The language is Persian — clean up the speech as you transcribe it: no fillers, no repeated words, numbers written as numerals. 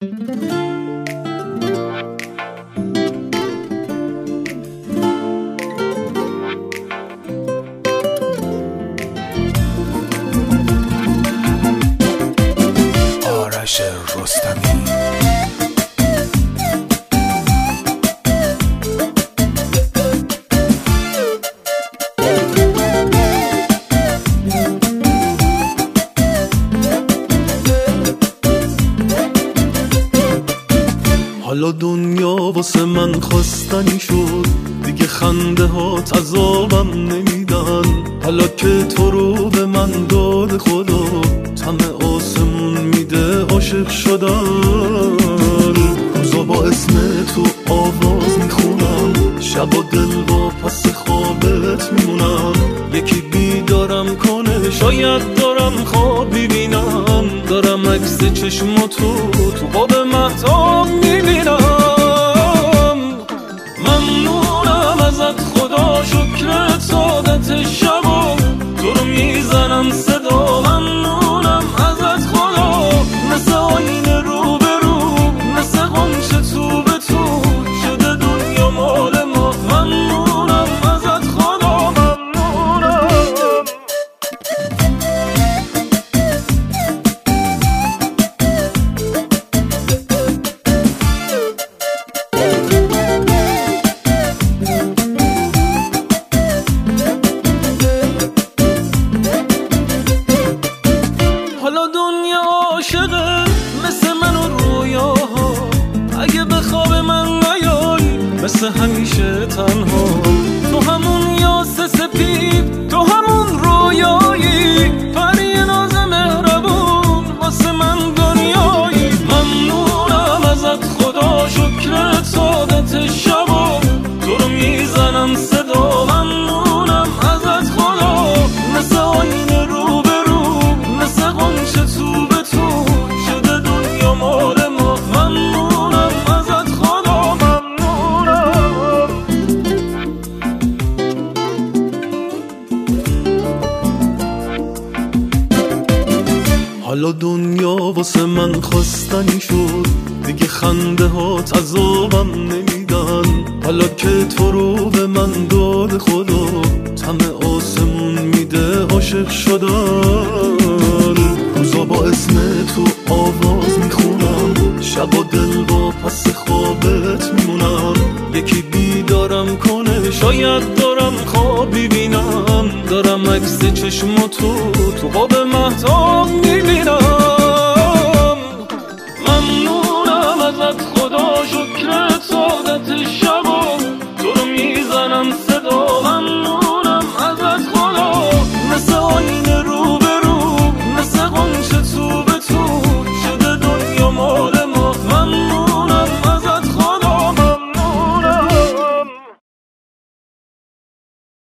آرش رستمی. حالا دنیا واسه من خواستنی شد، دیگه خنده هات عذابم نمیدن. حالا که تو رو به من داد خدا، طمع آسمون میده عاشق شدن. روزا با اسم تو آواز میخونم، شبا دل با پس خوابت میمونم. یکی بیدارم کنه، شاید دارم خواب میبینم. دارم عکس چشماتو تو خواب مهتاب میبینم. ممنونم ازت خدا، شکر سعادت شبا تو رو میزنم صدا. ممنونم ازت خدا، مثل آینه رو به رو، مثل غنچه تو به تو شده دنیا مال ما. ممنونم ازت خدا، ممنونم. حالا دنیا عاشقه مثل من و رویاها، اگه به خواب من نیای مثل همیشه تنها. تو همون یاس سپید، تو همون رویایی، پری ناز مهربون واسه من دنیایی. ممنونم ازت خدا، شکر سعادت شبا تو رو میزنم صدا. ممنونم ازت خدا، مثل آینه رو به رو، مثل غنچه تو به تو شده دنیا مال ما. ممنونم ازت خدا، ممنونم. حالا دنیا واسه من خواستنی شد، دیگه خنده هات عذابم نمیدن. حالا که تو رو به من داد خدا، طمع آسمون میده عاشق شدن. روزا با اسم تو آواز میخونم، شبا دل با پس خوابت میمونم. یکی بیدارم کنه، شاید دارم خواب میبینم. دارم عکس چشماتو تو خواب مهتاب میبینم. ممنونم ازت خدا، شکر سعادت